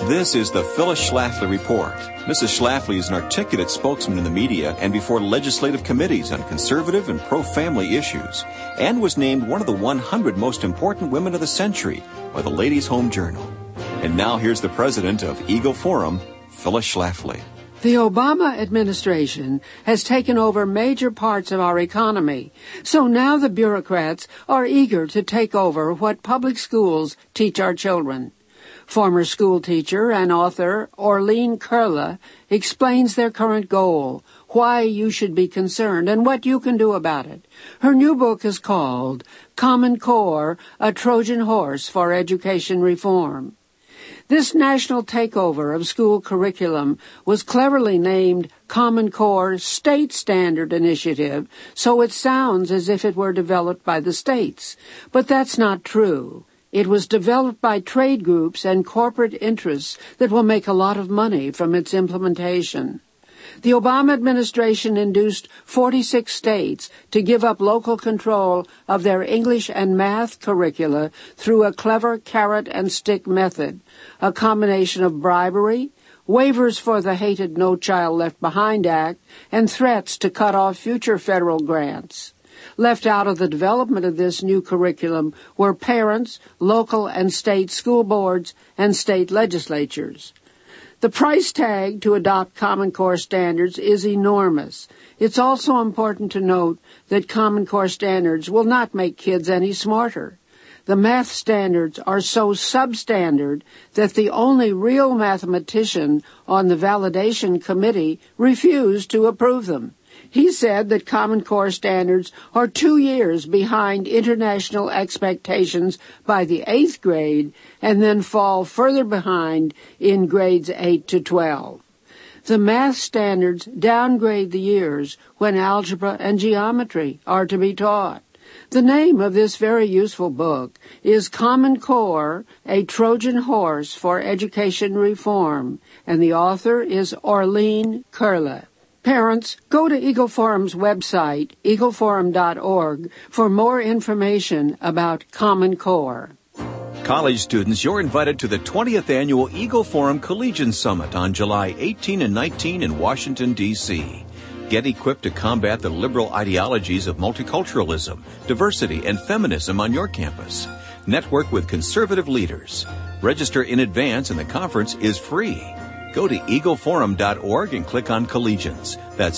This is the Phyllis Schlafly Report. Mrs. Schlafly is an articulate spokesman in the media and before legislative committees on conservative and pro-family issues, and was named one of the 100 most important women of the century by the Ladies' Home Journal. And now here's the president of Eagle Forum, Phyllis Schlafly. The Obama administration has taken over major parts of our economy, so now the bureaucrats are eager to take over what public schools teach our children. Former school teacher and author Orleen Kurla explains their current goal, why you should be concerned, and what you can do about it. Her new book is called Common Core, A Trojan Horse for Education Reform. This national takeover of school curriculum was cleverly named Common Core State Standard Initiative, so it sounds as if it were developed by the states. But that's not true. It was developed by trade groups and corporate interests that will make a lot of money from its implementation. The Obama administration induced 46 states to give up local control of their English and math curricula through a clever carrot-and-stick method, a combination of bribery, waivers for the hated No Child Left Behind Act, and threats to cut off future federal grants. Left out of the development of this new curriculum were parents, local and state school boards, and state legislatures. The price tag to adopt Common Core standards is enormous. It's also important to note that Common Core standards will not make kids any smarter. The math standards are so substandard that the only real mathematician on the validation committee refused to approve them. He said that Common Core standards are 2 years behind international expectations by the 8th grade and then fall further behind in grades 8 to 12. The math standards downgrade the years when algebra and geometry are to be taught. The name of this very useful book is Common Core, A Trojan Horse for Education Reform, and the author is Orleen Kurla. Parents, go to Eagle Forum's website, eagleforum.org, for more information about Common Core. College students, you're invited to the 20th Annual Eagle Forum Collegian Summit on July 18 and 19 in Washington, D.C. Get equipped to combat the liberal ideologies of multiculturalism, diversity, and feminism on your campus. Network with conservative leaders. Register in advance and the conference is free. Go to eagleforum.org and click on Collegians. That's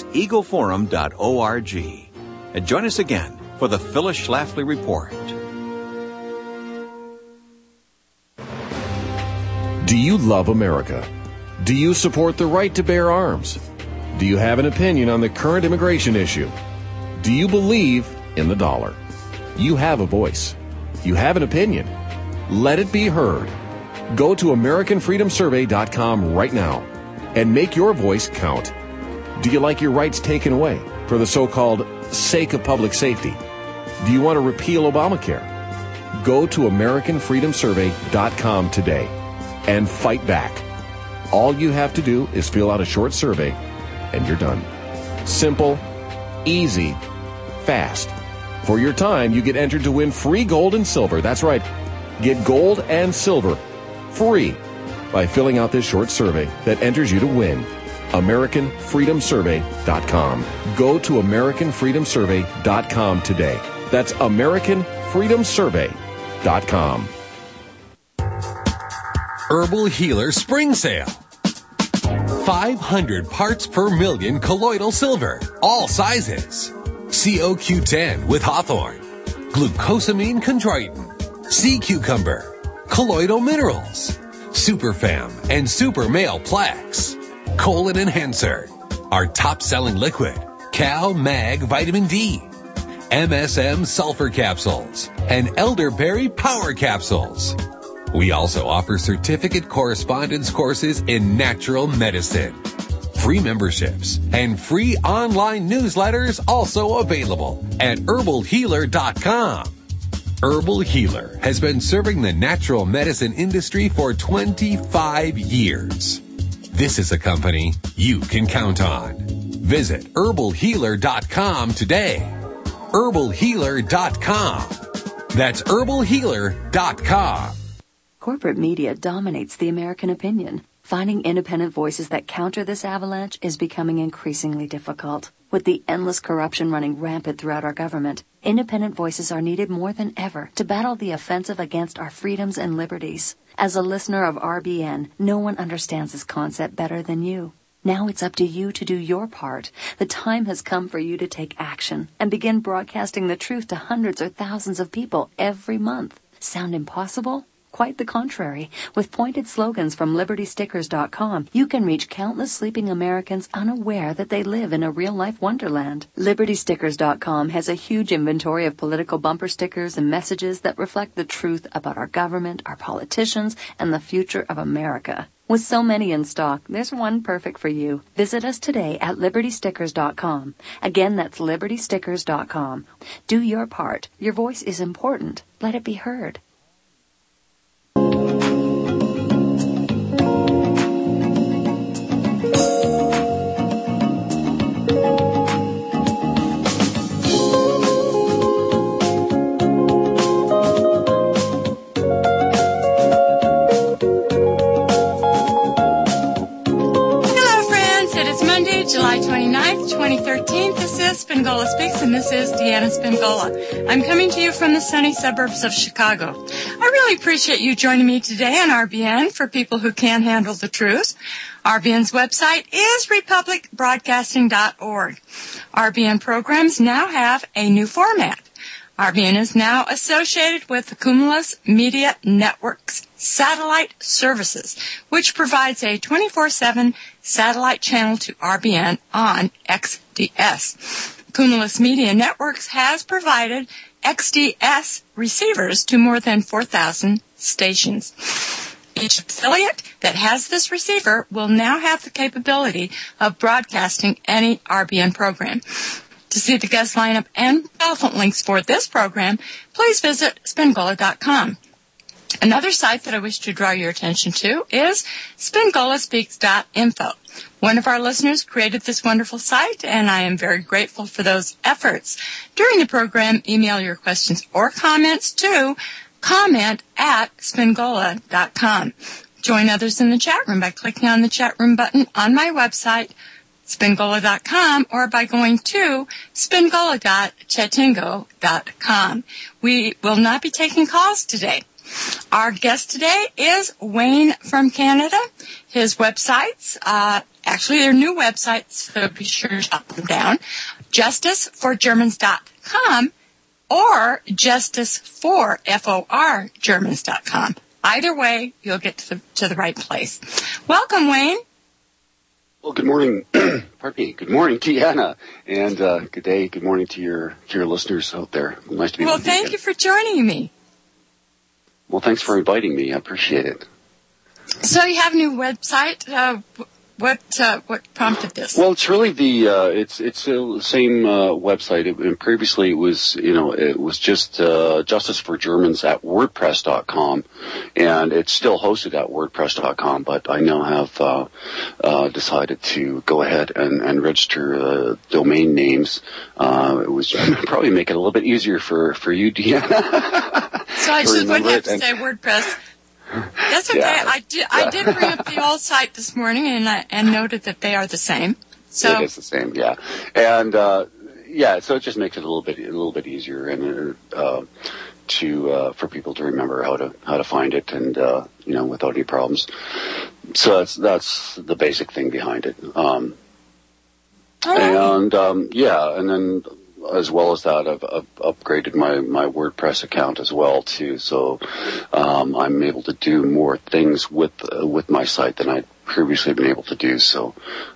eagleforum.org. And join us again for the Phyllis Schlafly Report. Do you love America? Do you support the right to bear arms? Do you have an opinion on the current immigration issue? Do you believe in the dollar? You have a voice. You have an opinion. Let it be heard. Go to AmericanFreedomSurvey.com right now and make your voice count. Do you like your rights taken away for the so-called sake of public safety? Do you want to repeal Obamacare? Go to AmericanFreedomSurvey.com today and fight back. All you have to do is fill out a short survey and you're done. Simple, easy, fast. For your time, you get entered to win free gold and silver. That's right. Get gold and silver free by filling out this short survey that enters you to win. AmericanFreedomSurvey.com. Go to AmericanFreedomSurvey.com today. That's AmericanFreedomSurvey.com. Herbal Healer Spring Sale. 500 parts per million colloidal silver, all sizes. COQ10 with hawthorn, glucosamine chondroitin, sea cucumber, colloidal minerals, Superfam and Super Male Plex, Colon Enhancer, our top-selling liquid, Cal Mag Vitamin D, MSM Sulfur Capsules, and Elderberry Power Capsules. We also offer certificate correspondence courses in natural medicine. Free memberships and free online newsletters also available at herbalhealer.com. Herbal Healer has been serving the natural medicine industry for 25 years. This is a company you can count on. Visit herbalhealer.com today. herbalhealer.com. That's herbalhealer.com. Corporate media dominates the American opinion. Finding independent voices that counter this avalanche is becoming increasingly difficult. With the endless corruption running rampant throughout our government, independent voices are needed more than ever to battle the offensive against our freedoms and liberties. As a listener of RBN, no one understands this concept better than you. Now it's up to you to do your part. The time has come for you to take action and begin broadcasting the truth to hundreds or thousands of people every month. Sound impossible? Quite the contrary. With pointed slogans from LibertyStickers.com, you can reach countless sleeping Americans unaware that they live in a real-life wonderland. LibertyStickers.com has a huge inventory of political bumper stickers and messages that reflect the truth about our government, our politicians, and the future of America. With so many in stock, there's one perfect for you. Visit us today at LibertyStickers.com. Again, that's LibertyStickers.com. Do your part. Your voice is important. Let it be heard. July 29th, 2013. This is Spingola Speaks, and this is Deanna Spingola. I'm coming to you from the sunny suburbs of Chicago. I really appreciate you joining me today on RBN for people who can't handle the truth. RBN's website is republicbroadcasting.org. RBN programs now have a new format. RBN is now associated with the Cumulus Media Network's satellite services, which provides a 24/7 satellite channel to RBN on XDS. Cumulus Media Networks has provided XDS receivers to more than 4,000 stations. Each affiliate that has this receiver will now have the capability of broadcasting any RBN program. To see the guest lineup and telephone links for this program, please visit Spingola.com. Another site that I wish to draw your attention to is SpingolaSpeaks.info. One of our listeners created this wonderful site, and I am very grateful for those efforts. During the program, email your questions or comments to comment@Spingola.com. Join others in the chat room by clicking on the chat room button on my website, Spingola.com, or by going to Spingola.chatingo.com. We will not be taking calls today. Our guest today is Wayne from Canada. His websites, actually they're new websites, so be sure to jot them down, justiceforgermans.com or justiceforgermans.com. Either way, you'll get to the right place. Welcome, Wayne. Well, good morning. Pardon me. Good morning, Deanna, and good day. Good morning to your listeners out there. Nice to be with you. Well, thank you for joining me. Well, thanks for inviting me. I appreciate it. So you have a new website. What prompted this? Well, it's really it's the same website. Previously, it was just Justice for Germans at WordPress.com, and it's still hosted at WordPress.com. But I now have decided to go ahead and register domain names. It was probably make it a little bit easier for you, Deanna. So I just wouldn't have to say WordPress. That's okay. Yeah. I did bring up the old site this morning and noted that they are the same. So it is the same, yeah. And so it just makes it a little bit easier and for people to remember how to find it and without any problems. So that's the basic thing behind it. And then as well as that, I've upgraded my WordPress account as well too. So I'm able to do more things with my site than I'd previously been able to do. So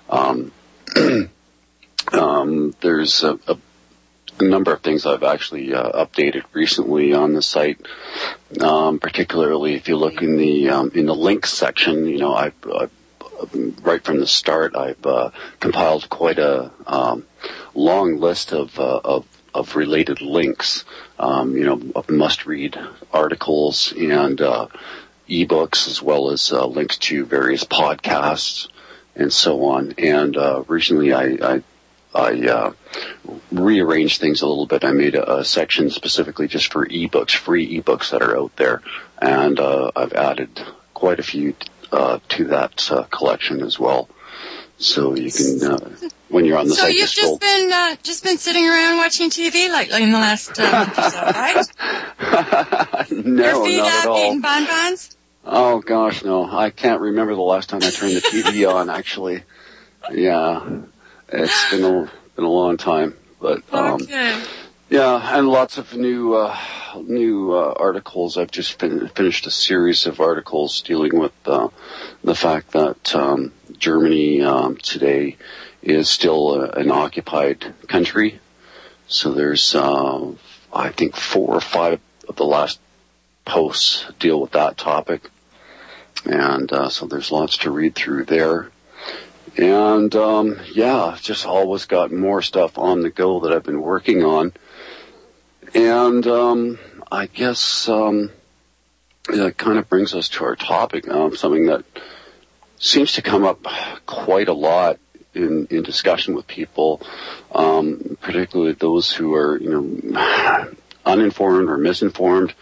there's a number of things I've actually updated recently on the site. Particularly if you look in the links section, I've right from the start, I've compiled quite a long list of related links, of must-read articles and ebooks, as well as links to various podcasts and so on. And recently, I rearranged things a little bit. I made a section specifically just for ebooks, free ebooks that are out there, and I've added quite a few to that collection as well. So you can, when you're on the site, so you've just been sitting around watching TV lately in the last month or so, right? No, your feet not at up, all. eating bonbons? Oh gosh, no! I can't remember the last time I turned the TV on. Actually, yeah, it's been a long time, but Okay. yeah, and lots of new articles. I've just finished a series of articles dealing with the fact that Germany today is still an occupied country. So there's, I think, 4 or 5 of the last posts deal with that topic. And so there's lots to read through there. And yeah, just always got more stuff on the go that I've been working on. And I guess that kind of brings us to our topic, something that seems to come up quite a lot in discussion with people, particularly those who are, uninformed or misinformed.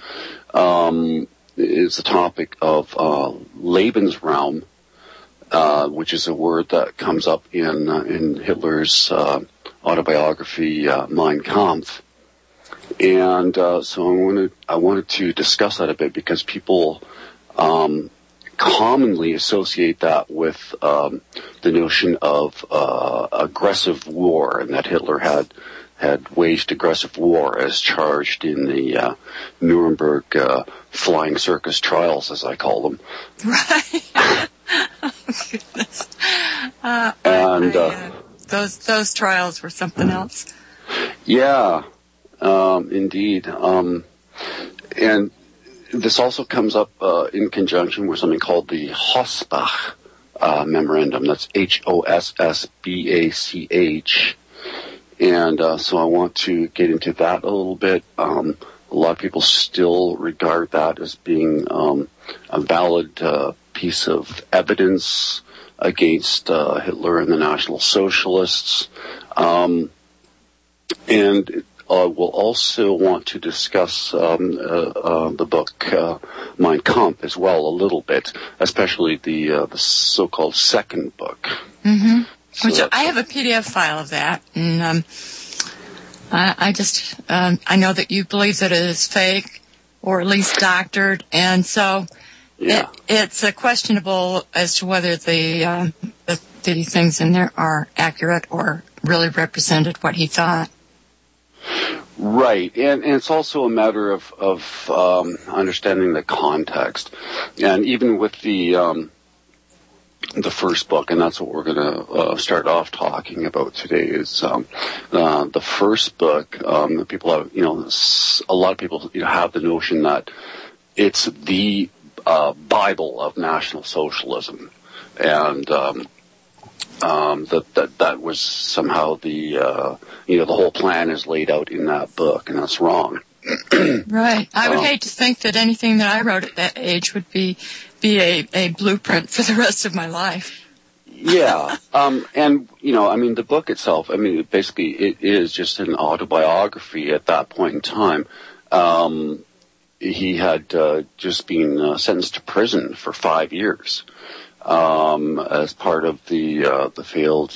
Is the topic of Lebensraum, which is a word that comes up in Hitler's autobiography, Mein Kampf. And so I wanted to discuss that a bit because people commonly associate that with the notion of aggressive war, and that Hitler had waged aggressive war as charged in the Nuremberg flying circus trials, as I call them. Right. Oh, goodness. Those trials were something else. Yeah, indeed. And this also comes up in conjunction with something called the Hossbach Memorandum. That's Hossbach. And so I want to get into that a little bit. A lot of people still regard that as being a valid piece of evidence against Hitler and the National Socialists. And we'll also want to discuss the book Mein Kampf as well a little bit, especially the so-called second book. Mm-hmm. So Which I have a PDF file of that, and I know that you believe that it is fake, or at least doctored, and so it's questionable as to whether the things in there are accurate or really represented what he thought. Right, and it's also a matter of understanding the context, and even with the first book, and that's what we're going to start off talking about today, is the first book. People have, a lot of people have the notion that it's the Bible of National Socialism, and that was somehow the whole plan is laid out in that book, and that's wrong. Right. I would hate to think that anything that I wrote at that age would be a blueprint for the rest of my life. Yeah. And, the book itself, basically it is just an autobiography at that point in time. He had just been sentenced to prison for 5 years as part of the failed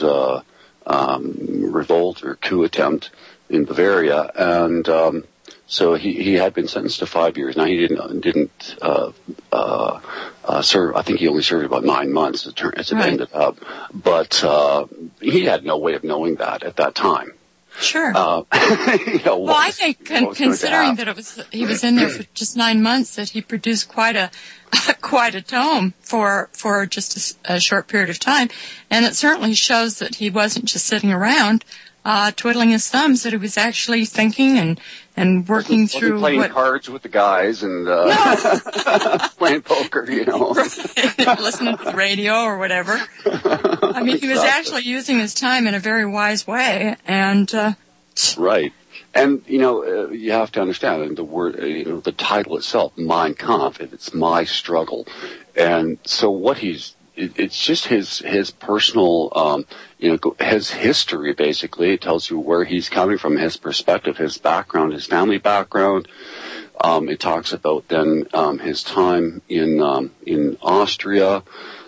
revolt or coup attempt in Bavaria, and so he had been sentenced to 5 years. Now he didn't serve. I think he only served about 9 months as it ended up. But he had no way of knowing that at that time. Sure. Well, I think considering that he was in there for just 9 months, that he produced quite a tome for just a short period of time, and it certainly shows that he wasn't just sitting around twiddling his thumbs, that he was actually thinking and working through playing cards with the guys and playing poker, right. Listening to the radio or whatever. He was actually using his time in a very wise way, and right. And you have to understand the word, the title itself, Mein Kampf. It's my struggle, and so what he's it's just his personal, his history, basically. It tells you where he's coming from, his perspective, his background, his family background. It talks about then his time in Austria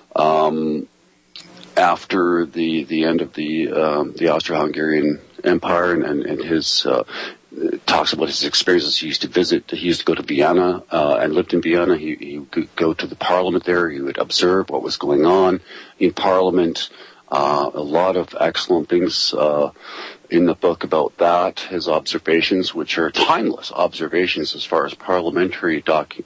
after the end of the Austro-Hungarian Empire, and his talks about his experiences. He used to go to Vienna and lived in Vienna. He would go to the parliament there. He would observe what was going on in parliament. A lot of excellent things in the book about that, his observations, which are timeless observations as far as parliamentary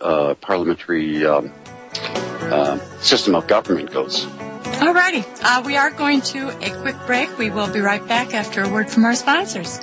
system of government goes. Alrighty, we are going to a quick break. We will be right back after a word from our sponsors.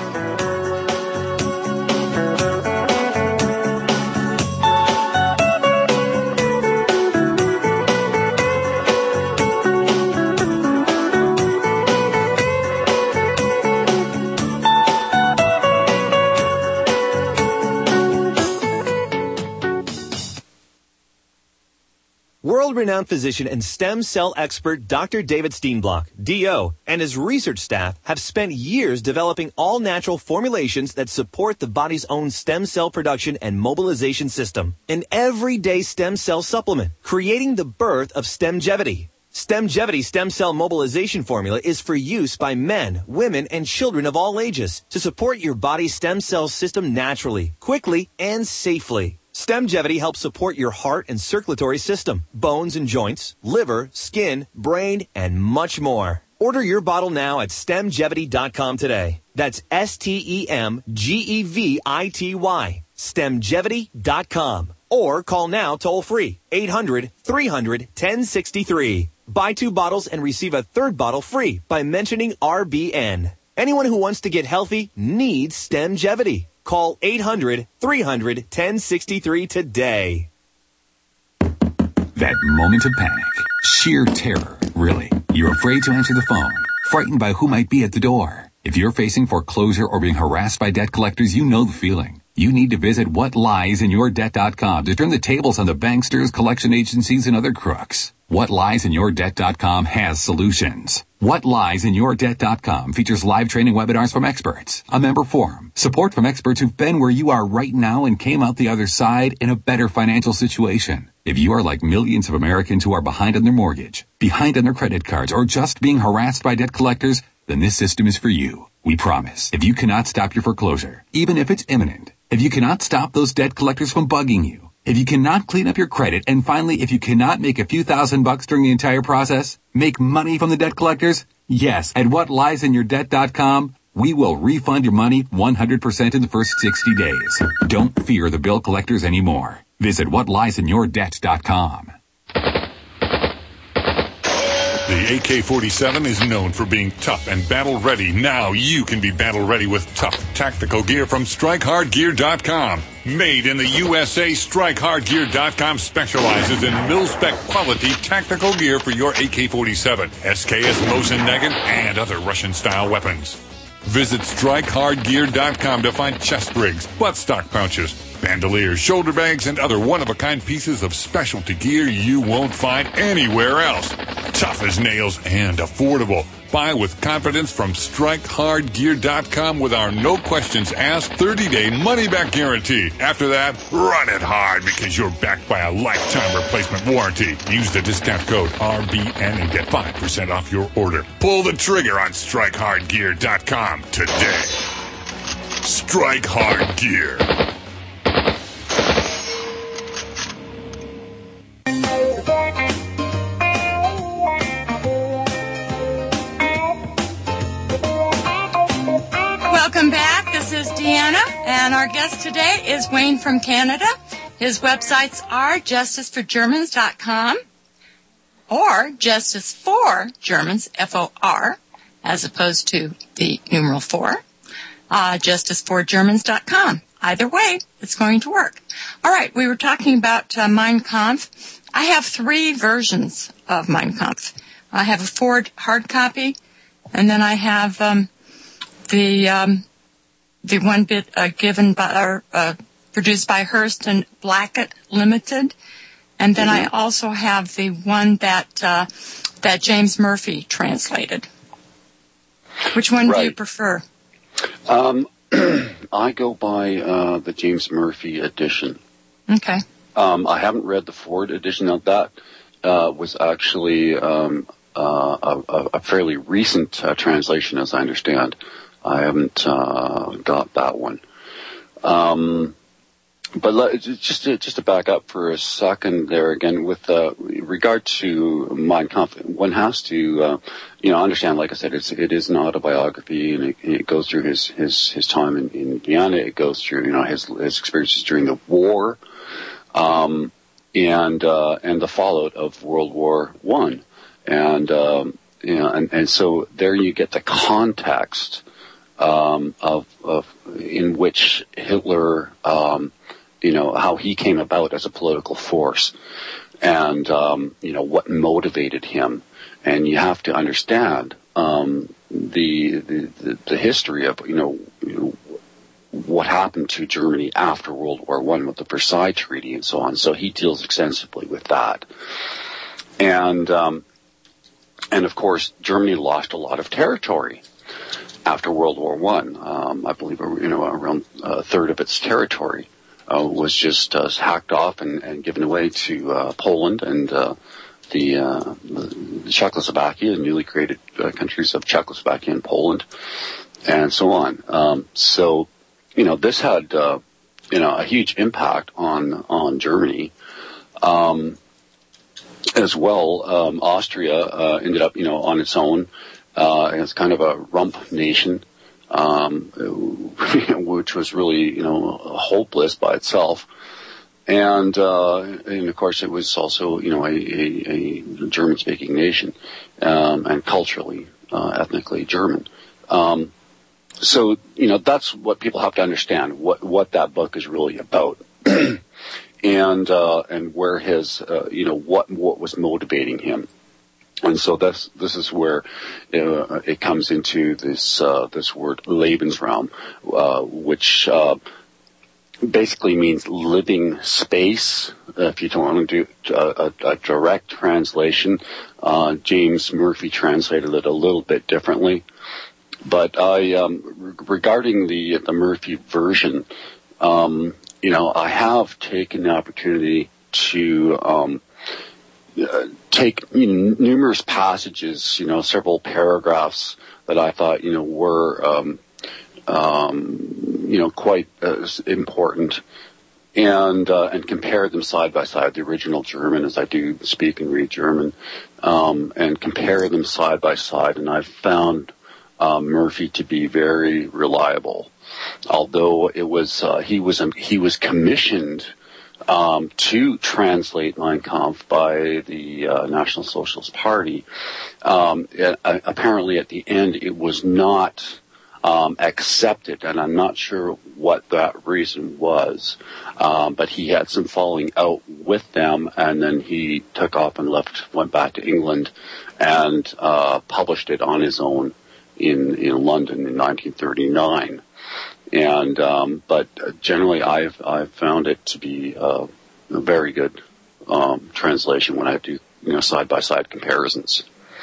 World-renowned physician and stem cell expert Dr. David Steenblock, D.O., and his research staff have spent years developing all-natural formulations that support the body's own stem cell production and mobilization system. An everyday stem cell supplement, creating the birth of Stemgevity. Stemgevity stem cell mobilization formula is for use by men, women, and children of all ages to support your body's stem cell system naturally, quickly, and safely. Stemgevity helps support your heart and circulatory system, bones and joints, liver, skin, brain, and much more. Order your bottle now at stemgevity.com today. That's STEMGEVITY, stemgevity.com. Or call now toll free, 800-300-1063. Buy 2 bottles and receive a 3rd bottle free by mentioning RBN. Anyone who wants to get healthy needs Stemgevity. Call 800-300-1063 today. That moment of panic, sheer terror, really. You're afraid to answer the phone, frightened by who might be at the door. If you're facing foreclosure or being harassed by debt collectors, you know the feeling. You need to visit whatliesinyourdebt.com to turn the tables on the banksters, collection agencies, and other crooks. Whatliesinyourdebt.com has solutions. Whatliesinyourdebt.com features live training webinars from experts, a member forum, support from experts who've been where you are right now and came out the other side in a better financial situation. If you are like millions of Americans who are behind on their mortgage, behind on their credit cards, or just being harassed by debt collectors, then this system is for you. We promise. If you cannot stop your foreclosure, even if it's imminent, if you cannot stop those debt collectors from bugging you, if you cannot clean up your credit, and finally, if you cannot make a few $1,000s during the entire process, make money from the debt collectors, yes, at whatliesinyourdebt.com, we will refund your money 100% in the first 60 days. Don't fear the bill collectors anymore. Visit whatliesinyourdebt.com. The AK-47 is known for being tough and battle-ready. Now you can be battle-ready with tough tactical gear from StrikeHardGear.com. Made in the USA, StrikeHardGear.com specializes in mil-spec quality tactical gear for your AK-47, SKS Mosin Nagant, and other Russian-style weapons. Visit StrikeHardGear.com to find chest rigs, buttstock pouches, bandoliers, shoulder bags, and other one-of-a-kind pieces of specialty gear you won't find anywhere else. Tough as nails and affordable. Buy with confidence from StrikeHardGear.com with our no-questions-asked 30-day money-back guarantee. After that, run it hard because you're backed by a lifetime replacement warranty. Use the discount code RBN and get 5% off your order. Pull the trigger on StrikeHardGear.com today. Strike Hard Gear. Welcome back. This is Deanna, and our guest today is Wayne from Canada. His websites are justiceforgermans.com or Justice for Germans, F-O-R, as opposed to the numeral 4, justiceforgermans.com. Either way, it's going to work. All right, we were talking about Mein Kampf. I have 3 versions of Mein Kampf. I have a Ford hard copy, and then I have the one bit given by produced by Hearst and Blackett Limited, And then I also have the one that James Murphy translated. Which one do you prefer? I go by the James Murphy edition. Okay. I haven't read the Ford edition. Now, that was actually a fairly recent translation, as I understand. I haven't got that one. But just to back up for a second there again, with regard to Mein Kampf, one has to understand. Like I said, it is an autobiography, and it goes through his time in Vienna. It goes through his experiences during the war, and the fallout of World War I, and so there you get the context of in which Hitler. How he came about as a political force, and what motivated him, and you have to understand the history of what happened to Germany after World War I with the Versailles Treaty and so on. So he deals extensively with that, and of course Germany lost a lot of territory after World War I. I believe around a third of its territory was just hacked off and given away to Poland and the Czechoslovakia, the newly created countries of Czechoslovakia and Poland, and so on. So this had a huge impact on Germany. As well, Austria ended up on its own as kind of a rump nation. Which was really, hopeless by itself, and of course it was also, a German-speaking nation, and culturally, ethnically German. So that's what people have to understand, what that book is really about, and where his, what was motivating him. And so this is where it comes into this word Lebensraum, which basically means living space. If you don't want to do a direct translation, James Murphy translated it a little bit differently. But regarding the Murphy version, I have taken the opportunity to take numerous passages, several paragraphs that I thought, were, quite important, and compare them side by side, the original German, as I do speak and read German, and compare them side by side, and I've found Murphy to be very reliable, although it was he was commissioned to translate Mein Kampf by the National Socialist Party. Apparently at the end it was not accepted, and I'm not sure what that reason was, but he had some falling out with them, and then he took off and went back to England, and published it on his own in London in 1939. And but generally, I've found it to be a very good translation when I do side by side comparisons.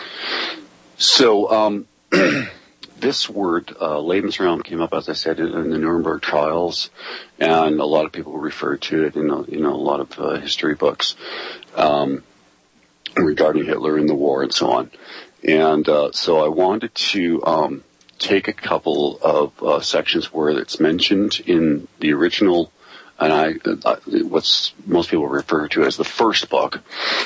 So this word Lebensraum came up, as I said, in the Nuremberg trials, and a lot of people refer to it in a lot of history books regarding Hitler and the war and so on. And so I wanted to take a couple of sections where it's mentioned in the original, and what's most people refer to as the first book.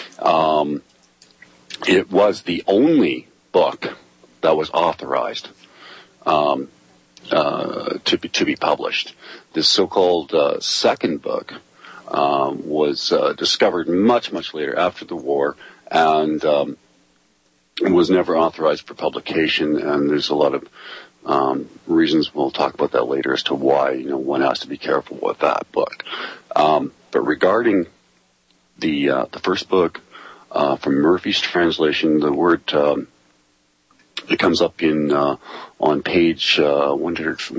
It was the only book that was authorized to be published. This so-called second book was discovered much later after the war, and was never authorized for publication, and there's a lot of reasons, we'll talk about that later, as to why one has to be careful with that book. But regarding the first book from Murphy's translation, the word it comes up on page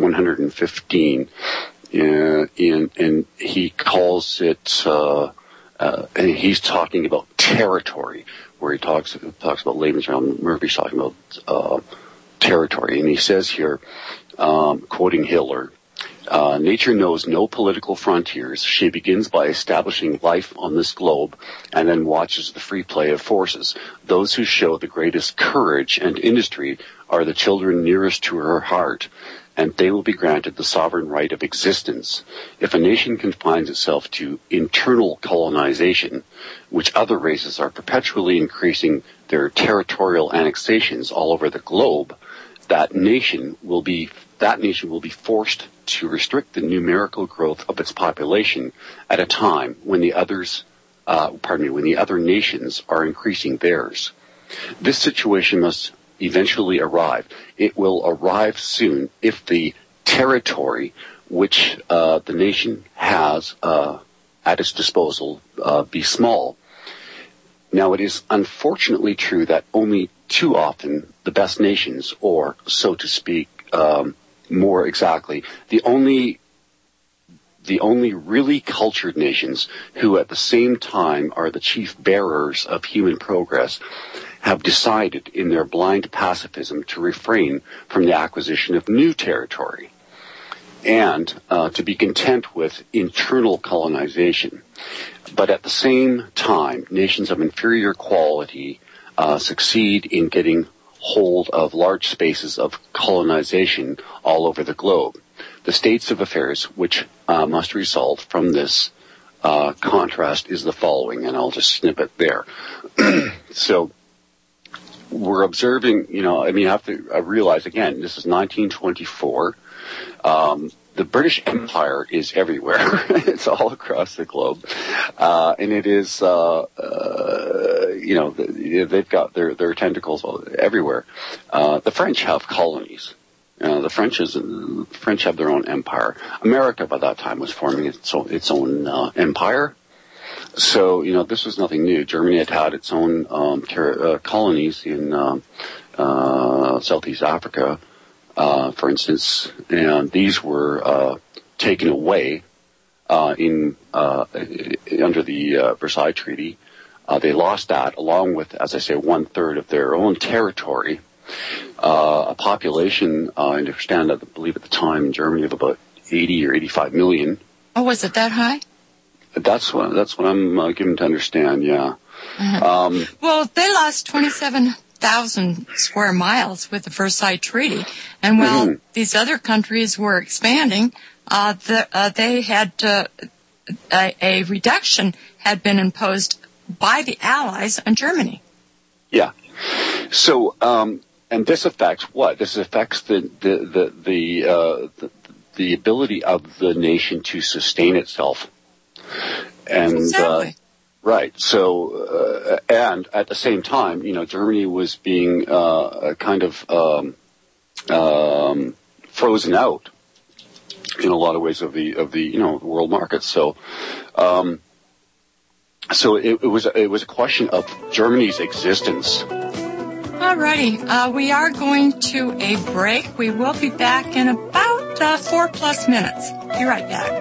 115, and he calls it and he's talking about territory, where he talks about Lebensraum. Murphy's talking about territory, and he says here, quoting Hitler, nature knows no political frontiers. She begins by establishing life on this globe and then watches the free play of forces. Those who show the greatest courage and industry are the children nearest to her heart, and they will be granted the sovereign right of existence. If a nation confines itself to internal colonization, which other races are perpetually increasing their territorial annexations all over the globe, that nation will be forced to restrict the numerical growth of its population at a time when the other nations are increasing theirs. This situation must eventually arrive. It will arrive soon if the territory which the nation has at its disposal be small. Now, it is unfortunately true that only too often the best nations, or so to speak, more exactly, the only really cultured nations who at the same time are the chief bearers of human progress, have decided in their blind pacifism to refrain from the acquisition of new territory and to be content with internal colonization. But at the same time, nations of inferior quality succeed in getting hold of large spaces of colonization all over the globe. The states of affairs which must result from this contrast is the following, and I'll just snip it there. So we're observing, you have to realize, again, this is 1924. The British Empire is everywhere. It's all across the globe. And it is, they've got their tentacles everywhere. The French have colonies. The French have their own empire. America, by that time, was forming its own empire. So, this was nothing new. Germany had its own colonies in Southeast Africa, for instance, and these were taken away under the Versailles Treaty. They lost that, along with, as I say, 1/3 of their own territory. A population, I understand, I believe at the time in Germany, of about 80 or 85 million. Oh, was it that high? That's what I'm given to understand. Yeah. Uh-huh. Well, they lost 27,000 square miles with the Versailles Treaty, and while these other countries were expanding, they had a reduction had been imposed by the Allies on Germany. Yeah. So, and this affects what? This affects the ability of the nation to sustain itself. And, exactly. Right. So, and at the same time, Germany was being kind of frozen out in a lot of ways of the world market. So, so it was a question of Germany's existence. Alrighty, we are going to a break. We will be back in about 4+ minutes. Be right back.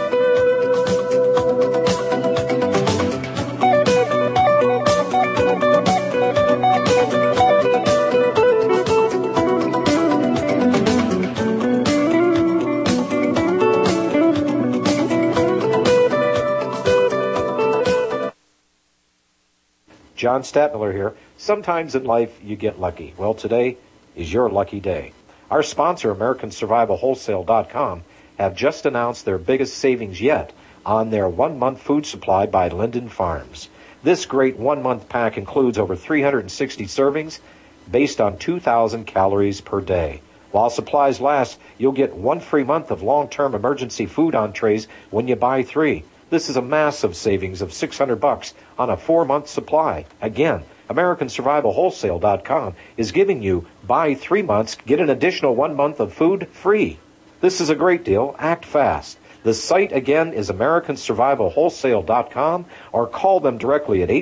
John Stadtmiller here. Sometimes in life you get lucky. Well, today is your lucky day. Our sponsor, AmericanSurvivalWholesale.com, have just announced their biggest savings yet on their 1-month food supply by Linden Farms. This great 1-month pack includes over 360 servings based on 2,000 calories per day. While supplies last, you'll get 1 free month of long-term emergency food entrees when you buy 3. This is a massive savings of $600 on a 4-month supply. Again, AmericanSurvivalWholesale.com is giving you buy 3 months, get an additional 1 month of food free. This is a great deal. Act fast. The site again is AmericanSurvivalWholesale.com, or call them directly at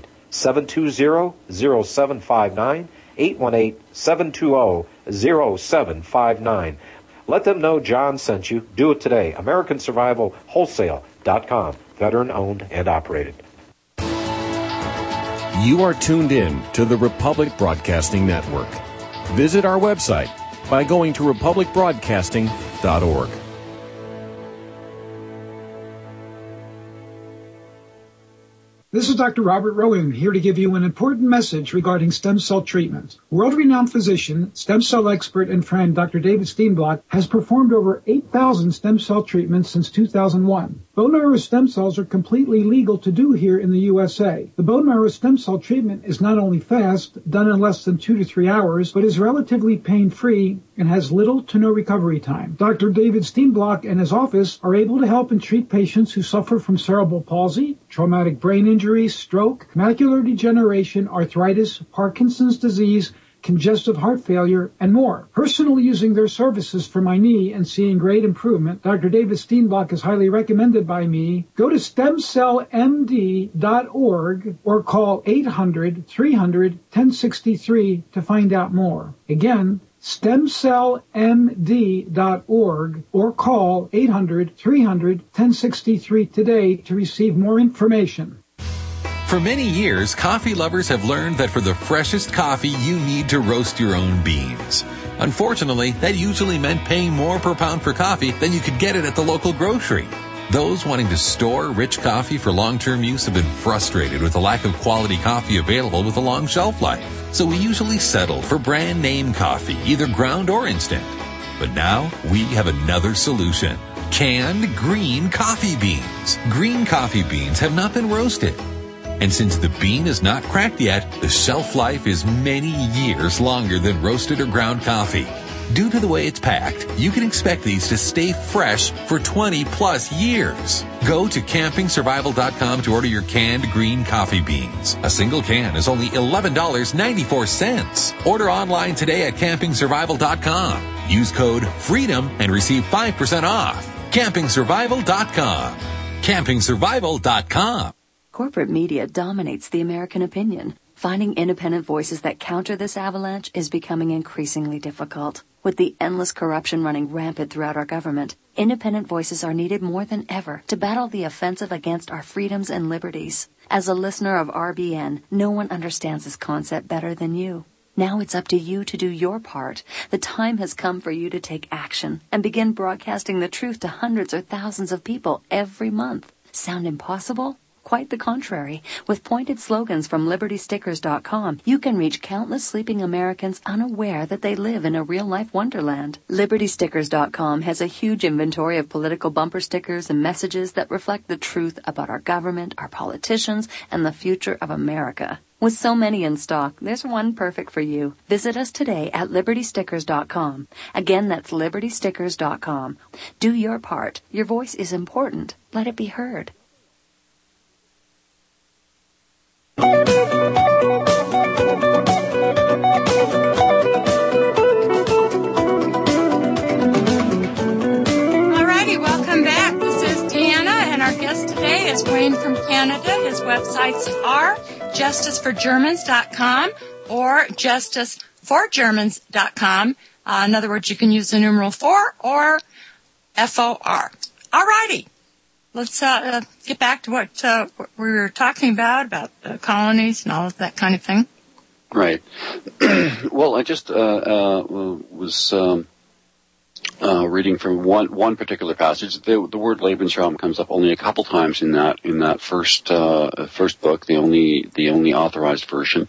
818-720-0759, 818-720-0759. Let them know John sent you. Do it today. AmericanSurvivalWholesale.com. veteran-owned and operated. You are tuned in to the Republic Broadcasting Network. Visit our website by going to republicbroadcasting.org. This is Dr. Robert Rowan here to give you an important message regarding stem cell treatment. World-renowned physician, stem cell expert, and friend Dr. David Steenblock has performed over 8,000 stem cell treatments since 2001. Bone marrow stem cells are completely legal to do here in the USA. The bone marrow stem cell treatment is not only fast, done in less than 2 to 3 hours, but is relatively pain-free and has little to no recovery time. Dr. David Steenblock and his office are able to help and treat patients who suffer from cerebral palsy, traumatic brain injury, stroke, macular degeneration, arthritis, Parkinson's disease, congestive heart failure, and more. Personally using their services for my knee and seeing great improvement, Dr. David Steenblock is highly recommended by me. Go to stemcellmd.org or call 800-300-1063 to find out more. Again, stemcellmd.org or call 800-300-1063 today to receive more information. For many years, coffee lovers have learned that for the freshest coffee, you need to roast your own beans. Unfortunately, that usually meant paying more per pound for coffee than you could get it at the local grocery. Those wanting to store rich coffee for long-term use have been frustrated with the lack of quality coffee available with a long shelf life. So we usually settle for brand name coffee, either ground or instant. But now we have another solution. Canned green coffee beans. Green coffee beans have not been roasted. And since the bean is not cracked yet, the shelf life is many years longer than roasted or ground coffee. Due to the way it's packed, you can expect these to stay fresh for 20 plus years. Go to campingsurvival.com to order your canned green coffee beans. A single can is only $11.94. Order online today at campingsurvival.com. Use code FREEDOM and receive 5% off. campingsurvival.com. campingsurvival.com. Corporate media dominates the American opinion. Finding independent voices that counter this avalanche is becoming increasingly difficult. With the endless corruption running rampant throughout our government, independent voices are needed more than ever to battle the offensive against our freedoms and liberties. As a listener of RBN, no one understands this concept better than you. Now it's up to you to do your part. The time has come for you to take action and begin broadcasting the truth to hundreds or thousands of people every month. Sound impossible? Quite the contrary. With pointed slogans from LibertyStickers.com, you can reach countless sleeping Americans unaware that they live in a real-life wonderland. LibertyStickers.com has a huge inventory of political bumper stickers and messages that reflect the truth about our government, our politicians, and the future of America. With so many in stock, there's one perfect for you. Visit us today at LibertyStickers.com. Again, that's LibertyStickers.com. Do your part. Your voice is important. Let it be heard. Alrighty, welcome back. This is Deanna, and our guest today is Wayne from Canada. His websites are justiceforgermans.com or justiceforgermans.com. In other words, you can use the numeral 4 or FOR. Alrighty. Let's get back to what we were talking about colonies and all of that kind of thing. Right. Well, I just was reading from one particular passage. The word Lebensraum comes up only a couple times in that first book, the only authorized version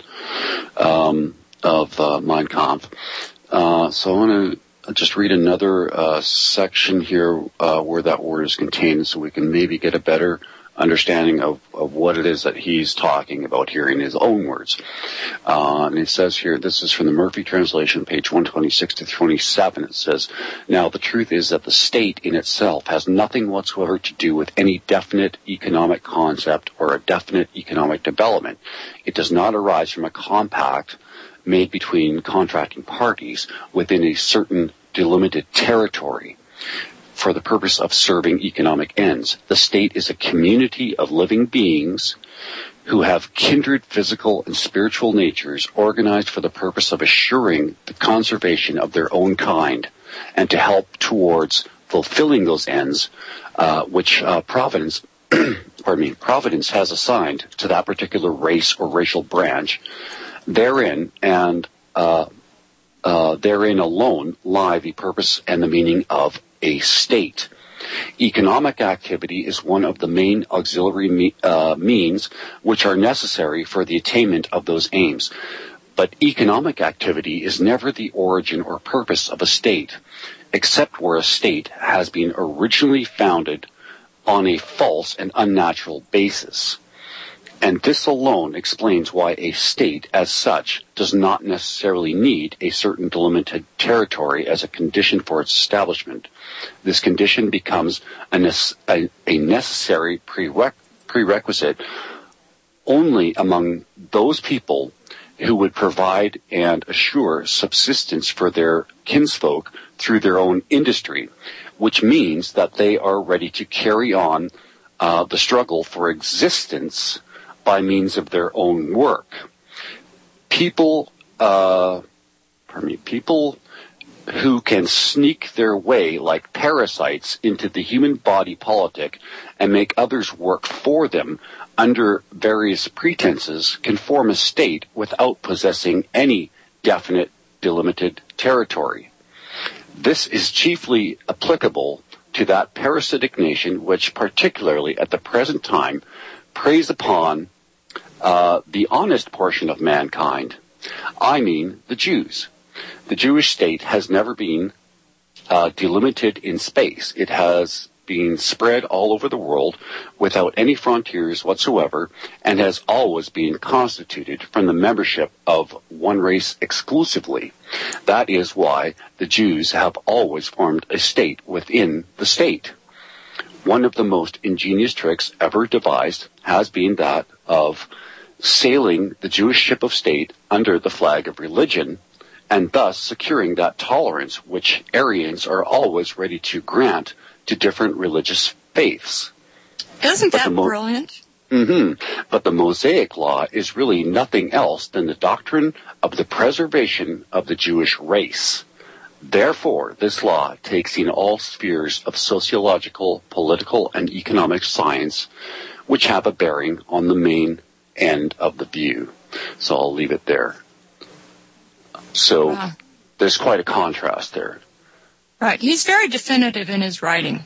of Mein Kampf. So I want to just read another section here where that word is contained, so we can maybe get a better understanding of what it is that he's talking about here in his own words. And it says here, this is from the Murphy translation, page 126 to 27. It says, "Now the truth is that the state in itself has nothing whatsoever to do with any definite economic concept or a definite economic development. It does not arise from a compact made between contracting parties within a certain delimited territory for the purpose of serving economic ends. The state is a community of living beings who have kindred physical and spiritual natures organized for the purpose of assuring the conservation of their own kind and to help towards fulfilling those ends, which Providence Providence has assigned to that particular race or racial branch, therein and therein alone lie the purpose and the meaning of a state. Economic activity is one of the main auxiliary means which are necessary for the attainment of those aims. But economic activity is never the origin or purpose of a state, except where a state has been originally founded on a false and unnatural basis. And this alone explains why a state as such does not necessarily need a certain delimited territory as a condition for its establishment. This condition becomes a necessary prerequisite only among those people who would provide and assure subsistence for their kinsfolk through their own industry, which means that they are ready to carry on the struggle for existence by means of their own work. People who can sneak their way like parasites into the human body politic and make others work for them under various pretenses can form a state without possessing any definite delimited territory. This is chiefly applicable to that parasitic nation which, particularly at the present time, preys upon the honest portion of mankind. I mean the Jews. The Jewish state has never been delimited in space. It has been spread all over the world without any frontiers whatsoever, and has always been constituted from the membership of one race exclusively. That is why the Jews have always formed a state within the state. One of the most ingenious tricks ever devised has been that of sailing the Jewish ship of state under the flag of religion, and thus securing that tolerance which Aryans are always ready to grant to different religious faiths. Isn't that brilliant? Mm-hmm. But the Mosaic Law is really nothing else than the doctrine of the preservation of the Jewish race. Therefore, this law takes in all spheres of sociological, political, and economic science which have a bearing on the main end of the view. So I'll leave it there. So there's quite a contrast there. Right. He's very definitive in his writing.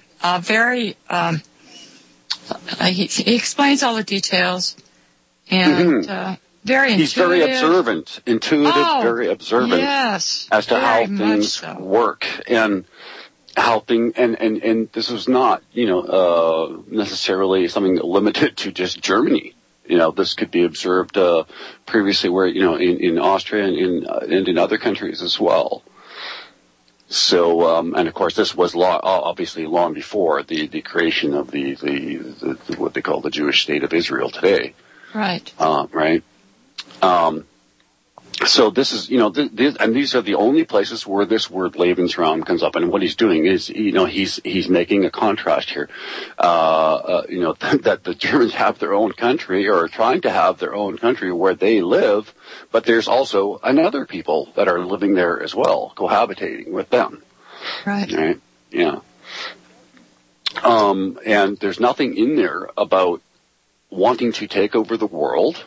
He explains all the details, and very intuitive. He's very observant, very observant as to how things work and how and this is not, necessarily something limited to just Germany. This could be observed previously where, in Austria and in other countries as well. So, and of course, this was obviously long before the creation of the what they call the Jewish state of Israel today. Right. Right. So this is, and these are the only places where this word Lebensraum comes up. And what he's doing is, he's making a contrast here. That the Germans have their own country, or are trying to have their own country where they live, but there's also another people that are living there as well, cohabitating with them. Right. Right? Yeah. And there's nothing in there about wanting to take over the world.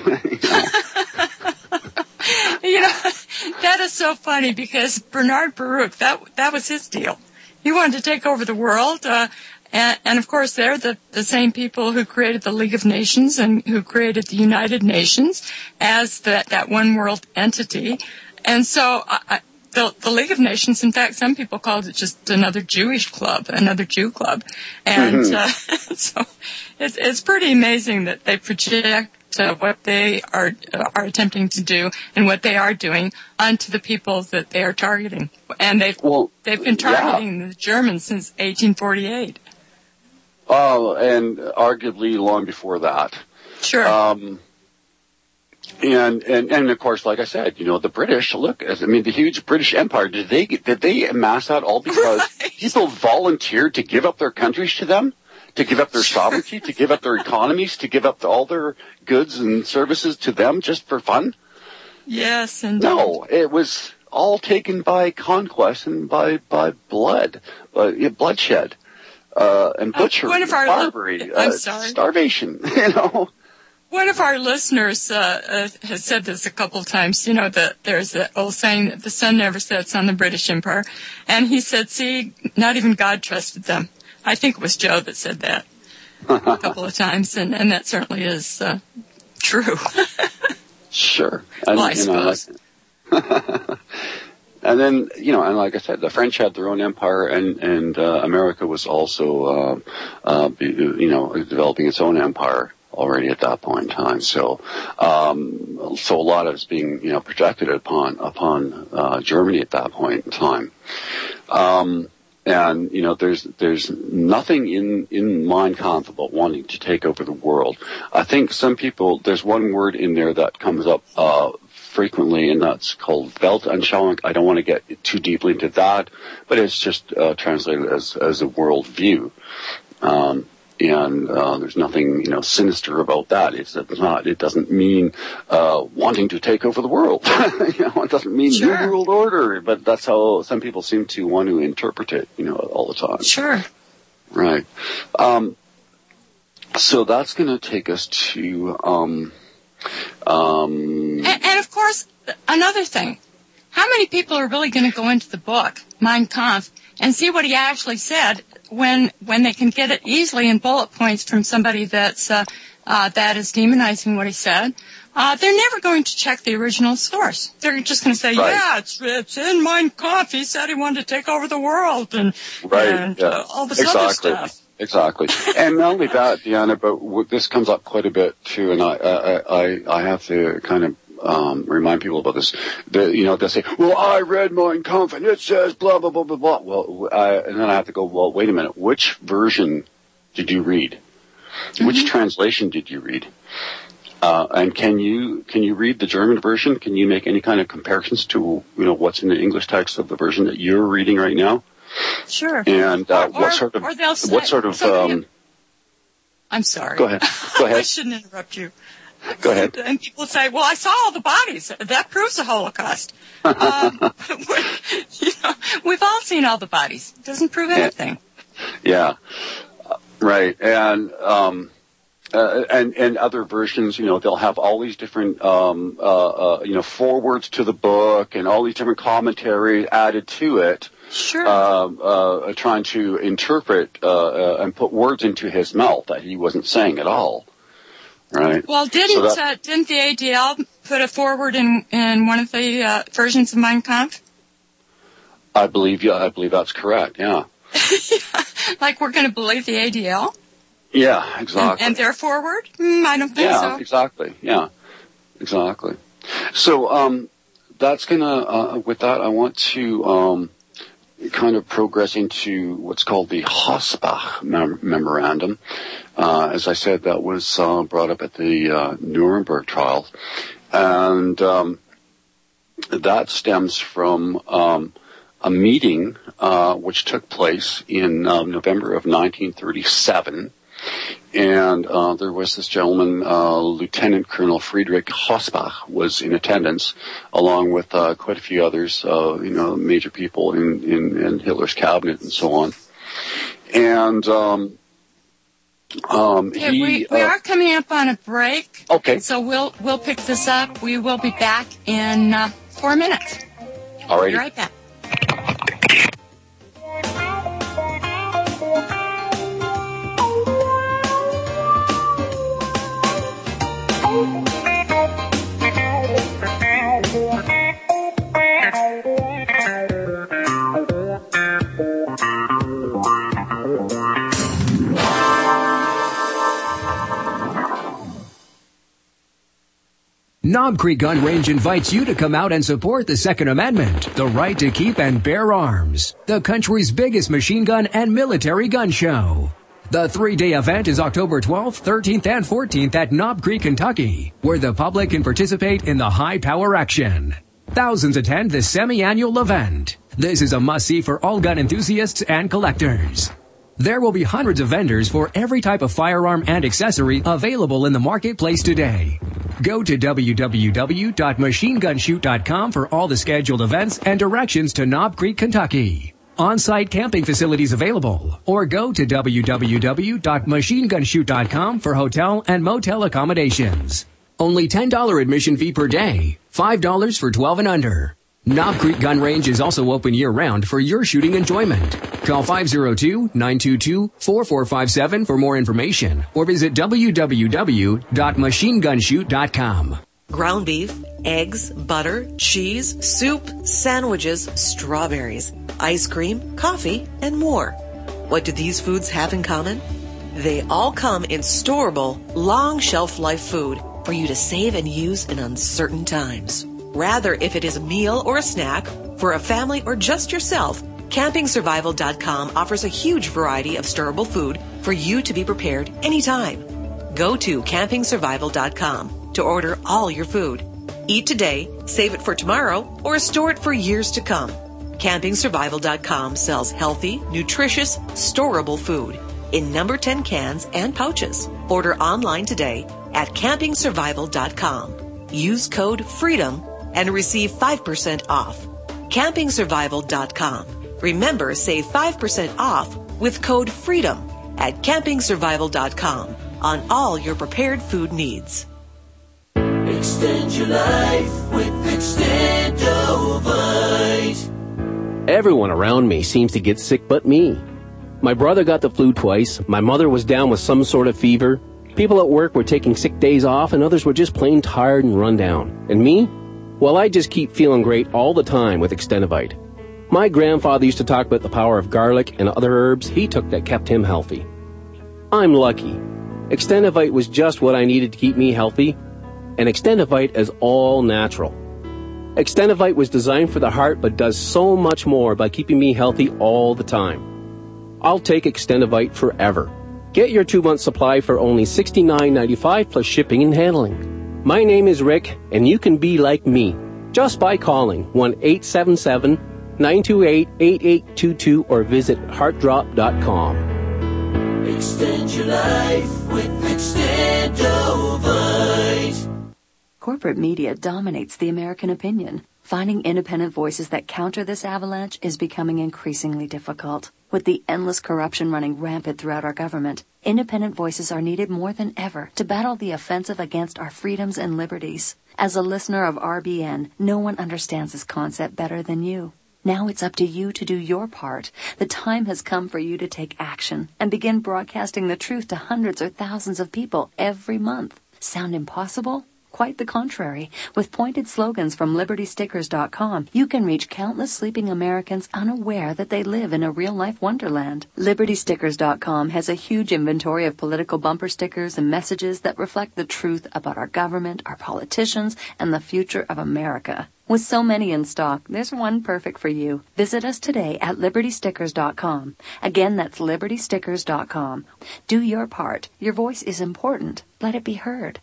That is so funny, because Bernard Baruch, that was his deal. He wanted to take over the world, and of course they're the same people who created the League of Nations and who created the United Nations as that one world entity. And so the League of Nations, in fact, some people called it just another Jewish club, another Jew club. And so it's pretty amazing that they project what they are attempting to do and what they are doing onto the people that they are targeting. And they've been targeting the Germans since 1848. Oh, and arguably long before that. Sure. And of course, like I said, the British, the huge British Empire, did they amass that all because people volunteered to give up their countries to them? To give up their sovereignty, to give up their economies, to give up all their goods and services to them just for fun? Yes, indeed. No, it was all taken by conquest and by blood, bloodshed. and butchery, barbarity, starvation, One of our listeners has said this a couple of times, that there's the old saying that the sun never sets on the British Empire. And he said, see, not even God trusted them. I think it was Joe that said that a couple of times, and that certainly is true. Sure. Well, I suppose. And then, and like I said, the French had their own empire, and America was also, developing its own empire already at that point in time. So a lot of it's being, projected upon Germany at that point in time. And, there's nothing in Mein Kampf about wanting to take over the world. I think some people, there's one word in there that comes up, frequently, and that's called Weltanschauung. I don't want to get too deeply into that, but it's just, translated as a world view. And there's nothing, sinister about that. It doesn't mean, wanting to take over the world. It doesn't mean New World Order, but that's how some people seem to want to interpret it, all the time. Sure. Right. So that's going to take us to, and of course, another thing. How many people are really going to go into the book, Mein Kampf, and see what he actually said when they can get it easily in bullet points from somebody that is demonizing what he said? They're never going to check the original source. They're just going to say, yeah, it's in Mein Kampf. He said he wanted to take over the world and all this other stuff. Exactly. And not only that, Deanna, but this comes up quite a bit too, and I have to kind of remind people about this. They'll say, well, I read Mein Kampf and it says blah, blah, blah, blah, blah. Well, and then I have to go, well, wait a minute. Which version did you read? Mm-hmm. Which translation did you read? And can you read the German version? Can you make any kind of comparisons to, what's in the English text of the version that you're reading right now? Sure. And what sort of? I'm sorry. Go ahead. I shouldn't interrupt you. Go ahead. And people say, well, I saw all the bodies. That proves the Holocaust. We've all seen all the bodies. It doesn't prove anything. Yeah. Right. And other versions, they'll have all these different, forewords to the book and all these different commentaries added to it. Sure. Trying to interpret, and put words into his mouth that he wasn't saying at all. Right. Well, didn't the ADL put a forward in one of the versions of Mein Kampf? I believe that's correct. Yeah. Like we're going to believe the ADL? Yeah, exactly. And their forward? I don't think so. Yeah, exactly. Yeah, exactly. So that's gonna. With that, I want to kind of progress into what's called the Hossbach Memorandum. As I said, that was brought up at the Nuremberg trials, and that stems from a meeting which took place in November of 1937. And there was this gentleman, Lieutenant Colonel Friedrich Hossbach, was in attendance, along with quite a few others, major people in Hitler's cabinet and so on. And we are coming up on a break. Okay. So we'll pick this up. We will be back in 4 minutes. All right. Be right back. Knob Creek Gun Range invites you to come out and support the Second Amendment, the right to keep and bear arms, the country's biggest machine gun and military gun show. The 3-day event is October 12th, 13th, and 14th at Knob Creek, Kentucky, where the public can participate in the high-power action. Thousands attend this semi-annual event. This is a must-see for all gun enthusiasts and collectors. There will be hundreds of vendors for every type of firearm and accessory available in the marketplace today. Go to www.machinegunshoot.com for all the scheduled events and directions to Knob Creek, Kentucky. On-site camping facilities available. Or go to www.machinegunshoot.com for hotel and motel accommodations. Only $10 admission fee per day. $5 for 12 and under. Knob Creek Gun Range is also open year-round for your shooting enjoyment. Call 502-922-4457 for more information or visit www.machinegunshoot.com. Ground beef, eggs, butter, cheese, soup, sandwiches, strawberries, ice cream, coffee, and more. What do these foods have in common? They all come in storable, long shelf life food for you to save and use in uncertain times. Rather, if it is a meal or a snack, for a family or just yourself, CampingSurvival.com offers a huge variety of storable food for you to be prepared anytime. Go to CampingSurvival.com to order all your food. Eat today, save it for tomorrow, or store it for years to come. CampingSurvival.com sells healthy, nutritious, storable food in number 10 cans and pouches. Order online today at CampingSurvival.com. Use code FREEDOM and receive 5% off. CampingSurvival.com. Remember, save 5% off with code FREEDOM at CampingSurvival.com on all your prepared food needs. Extend your life with Extendovite. Everyone around me seems to get sick but me. My brother got the flu twice, my mother was down with some sort of fever, people at work were taking sick days off, and others were just plain tired and run down. And me? Well, I just keep feeling great all the time with Extendovite. My grandfather used to talk about the power of garlic and other herbs he took that kept him healthy. I'm lucky. Extendovite was just what I needed to keep me healthy, and Extendovite is all natural. Extendovite was designed for the heart but does so much more by keeping me healthy all the time. I'll take Extendovite forever. Get your 2-month supply for only $69.95 plus shipping and handling. My name is Rick, and you can be like me just by calling 1-877-928-8822 or visit heartdrop.com. Extend your life with Extendovite. Corporate media dominates the American opinion. Finding independent voices that counter this avalanche is becoming increasingly difficult. With the endless corruption running rampant throughout our government, independent voices are needed more than ever to battle the offensive against our freedoms and liberties. As a listener of RBN, no one understands this concept better than you. Now it's up to you to do your part. The time has come for you to take action and begin broadcasting the truth to hundreds or thousands of people every month. Sound impossible? Quite the contrary. With pointed slogans from LibertyStickers.com, you can reach countless sleeping Americans unaware that they live in a real-life wonderland. LibertyStickers.com has a huge inventory of political bumper stickers and messages that reflect the truth about our government, our politicians, and the future of America. With so many in stock, there's one perfect for you. Visit us today at LibertyStickers.com. Again, that's LibertyStickers.com. Do your part. Your voice is important. Let it be heard.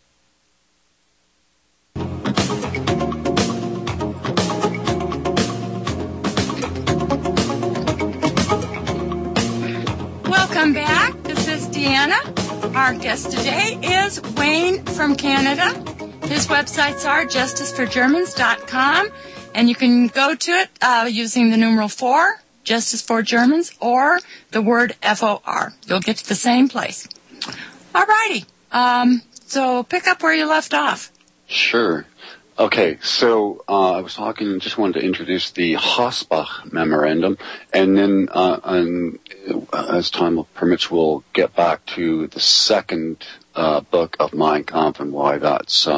Welcome back. This is Deanna. Our guest today is Wayne from Canada. His websites are justiceforgermans.com, and you can go to it using the numeral 4, Justice for Germans, or the word FOR. You'll get to the same place. All righty. So pick up where you left off. Sure. Okay, so I was talking, just wanted to introduce the Hossbach Memorandum, and then as time permits, we'll get back to the second book of Mein Kampf and why that's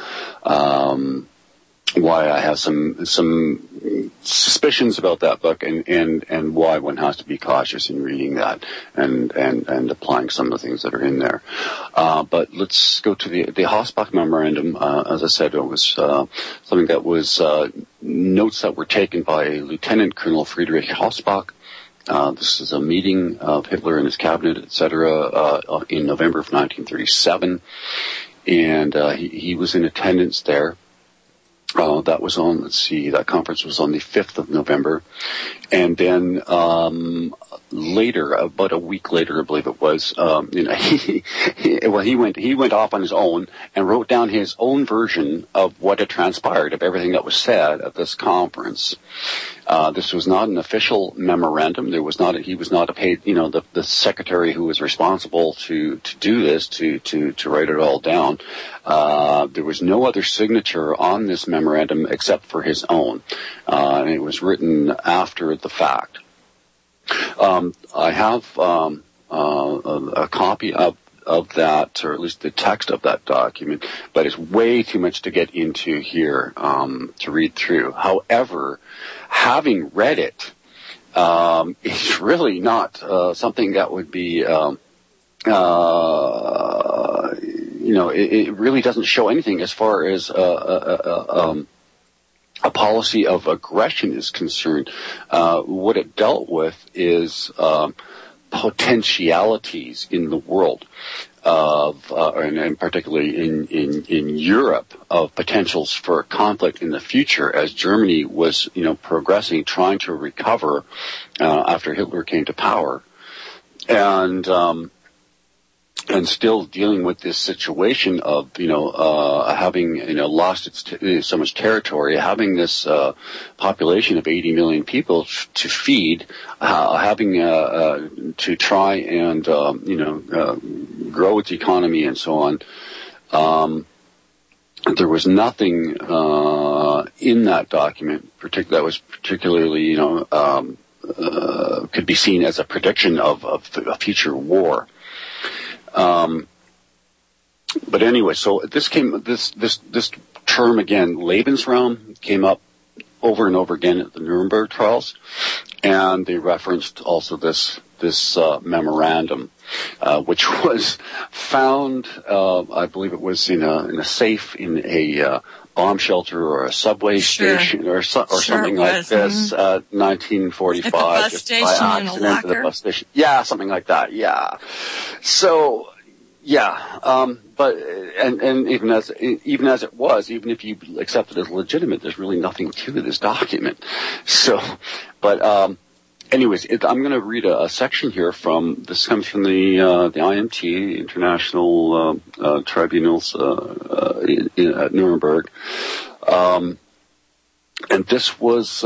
why I have some suspicions about that book and why one has to be cautious in reading that and applying some of the things that are in there. But let's go to the Hossbach Memorandum. As I said, it was something that was notes that were taken by Lieutenant Colonel Friedrich Hossbach. This is a meeting of Hitler and his cabinet, etc., in November of 1937, and he was in attendance there. That was on, that conference was on the 5th of November. And then later, about a week later, I believe it was, he went off on his own and wrote down his own version of what had transpired, of everything that was said at this conference. This was not an official memorandum. He was not a paid, the secretary who was responsible to do this, to write it all down. There was no other signature on this memorandum except for his own. And it was written after the fact. I have a copy of that, or at least the text of that document, but it's way too much to get into here to read through. However, having read it, it's really not something that would be, it really doesn't show anything as far as a policy of aggression is concerned. What it dealt with is potentialities in the world and particularly in Europe, of potentials for conflict in the future as Germany was, progressing, trying to recover after Hitler came to power, and still dealing with this situation of, having, lost so much territory, having this population of 80 million people to feed, having to try and, grow its economy and so on. There was nothing in that document that was particularly, could be seen as a prediction of a future war. But anyway, so this term again, Lebensraum, came up over and over again at the Nuremberg trials, and they referenced also this memorandum, which was found, I believe it was in a safe in a bomb shelter or a subway station or something like this, 1945. At the bus station in a locker? The bus station. Yeah, something like that, yeah. So, yeah, but even as it was, even if you accept it as legitimate, there's really nothing to this document. So, but anyways, I'm going to read a section here this comes from the IMT, International Tribunals at Nuremberg, and this was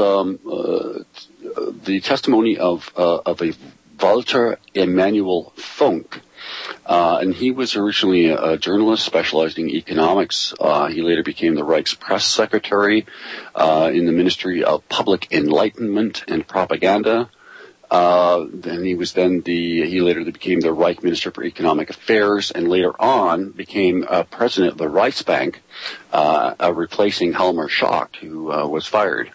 the testimony of a Walter Emanuel Funk. And he was originally a journalist specializing in economics. He later became the Reich's press secretary in the Ministry of Public Enlightenment and Propaganda. Then he later became the Reich Minister for Economic Affairs, and later on became president of the Reichsbank, replacing Helmer Schacht, who was fired.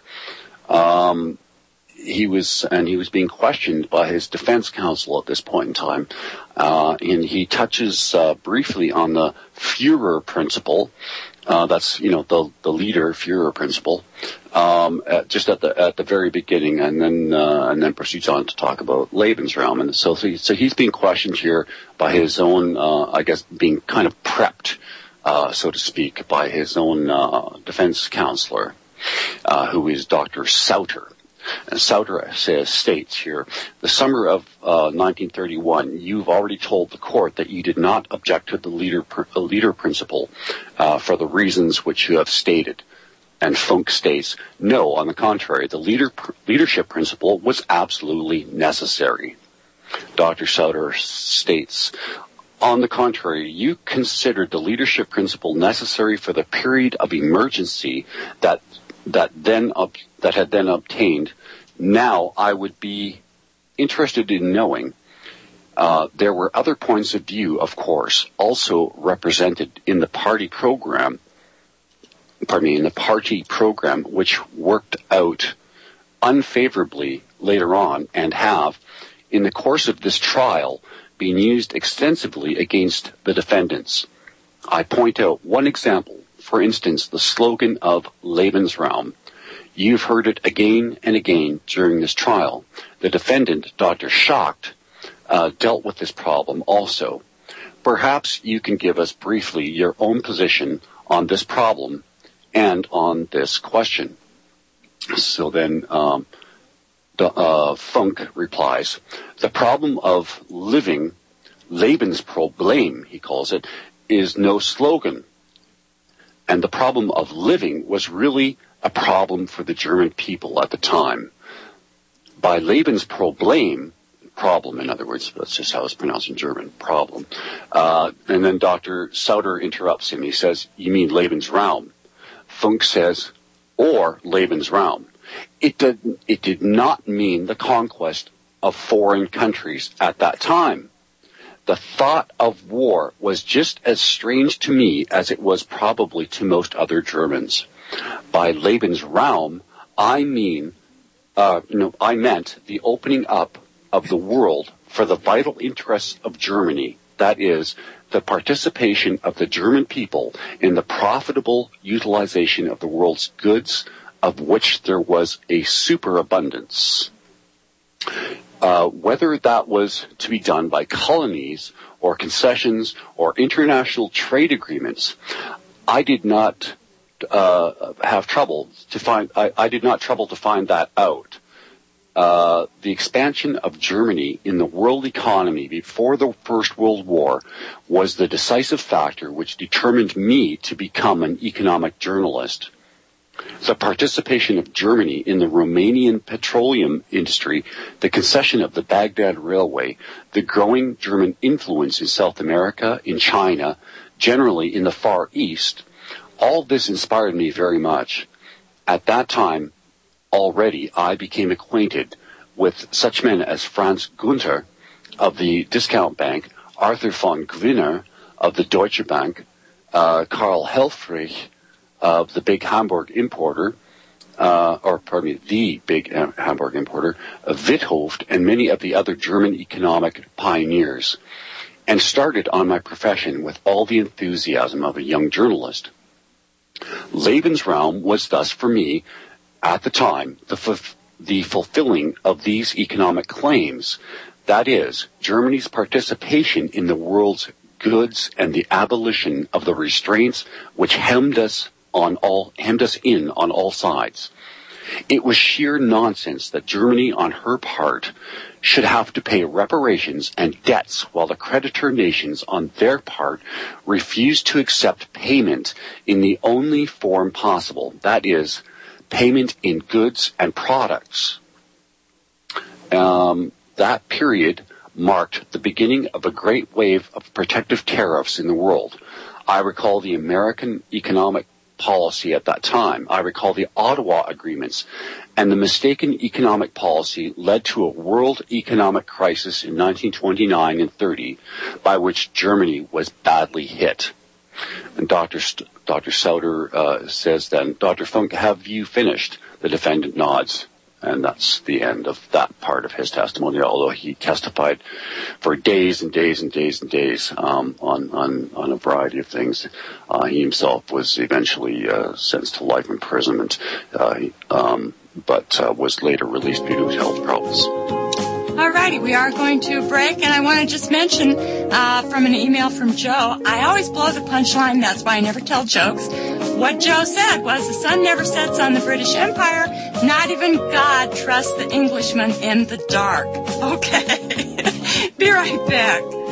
He was being questioned by his defense counsel at this point in time, and he touches briefly on the Führer principle. That's the leader Führer principle, just at the very beginning, and then proceeds on to talk about Lebensraum. And so he's being questioned here by his own, I guess, being kind of prepped, so to speak, by his own defense counselor, who is Dr. Sauter. And Sauter states here, the summer of 1931, you've already told the court that you did not object to the leader principle for the reasons which you have stated. And Funk states, no, on the contrary, the leadership principle was absolutely necessary. Dr. Sauter states, on the contrary, you considered the leadership principle necessary for the period of emergency that had then obtained. Now I would be interested in knowing, there were other points of view, of course, also represented in the party program, which worked out unfavorably later on and have, in the course of this trial, been used extensively against the defendants. I point out one example. For instance, the slogan of Lebensraum. You've heard it again and again during this trial. The defendant, Dr. Schacht, dealt with this problem also. Perhaps you can give us briefly your own position on this problem end on this question. So then Funk replies, the problem of living, Lebensproblem, he calls it, is no slogan. And the problem of living was really a problem for the German people at the time. By Lebensproblem, problem, in other words, that's just how it's pronounced in German, problem. And then Dr. Sauter interrupts him. He says, you mean Lebensraum? Funk says, or Lebensraum. It did not mean the conquest of foreign countries at that time. The thought of war was just as strange to me as it was probably to most other Germans. By Lebensraum, I meant the opening up of the world for the vital interests of Germany. That is, the participation of the German people in the profitable utilization of the world's goods, of which there was a superabundance. Whether that was to be done by colonies or concessions or international trade agreements, I did not trouble to find that out. The expansion of Germany in the world economy before the First World War was the decisive factor which determined me to become an economic journalist. The participation of Germany in the Romanian petroleum industry, the concession of the Baghdad Railway, the growing German influence in South America, in China, generally in the Far East, all this inspired me very much. At that time, already I became acquainted with such men as Franz Gunther of the Discount Bank, Arthur von Gwinner of the Deutsche Bank, Karl Helfrich of the big Hamburg importer, the big Hamburg importer, Witthoft, and many of the other German economic pioneers, and started on my profession with all the enthusiasm of a young journalist. Lebensraum was thus for me, at the time, the fulfilling of these economic claims, that is, Germany's participation in the world's goods and the abolition of the restraints which hemmed us in on all sides. It was sheer nonsense that Germany, on her part, should have to pay reparations and debts while the creditor nations, on their part, refused to accept payment in the only form possible, that is, payment in goods and products. That period marked the beginning of a great wave of protective tariffs in the world. I recall the American economic policy at that time. I recall the Ottawa agreements, and the mistaken economic policy led to a world economic crisis in 1929 and 30, by which Germany was badly hit. And Dr. Sauter says then, Dr. Funk, have you finished? The defendant nods. And that's the end of that part of his testimony, although he testified for days and days and days and days on a variety of things. He himself was eventually sentenced to life imprisonment, but was later released due to his health problems. All righty, we are going to break, and I want to just mention from an email from Joe, I always blow the punchline, that's why I never tell jokes. What Joe said was the sun never sets on the British Empire, not even God trusts the Englishman in the dark. Okay, be right back.